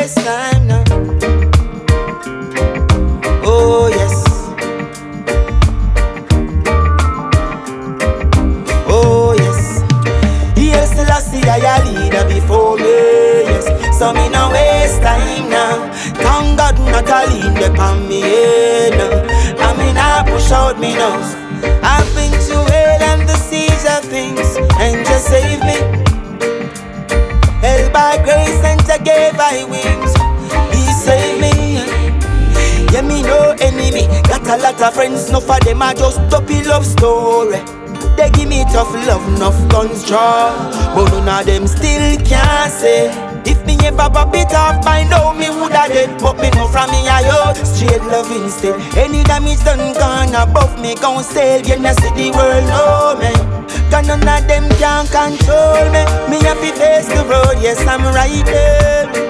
waste time now. Oh yes. Oh yes. Yes, Selassie, I a leader before me. Yes, so me no waste time now. Thank God not a lean upon me head now. I mean I push out me nose. I've been to hell and the seas of things, and just save me. Held by grace and Jah gave I wings. He saved me. Yeah, me no enemy. Got a lot of friends, no for them I just dopey love story. They give me tough love, enough guns draw, but none of them still can't say. If me ever pop it off by now, me woulda dead. But me know from me I owe straight love instead. Any damage done gone above me gon' sail. You know see the world know me, 'cause none of them can control me. Me have to face the road, yes I'm right there.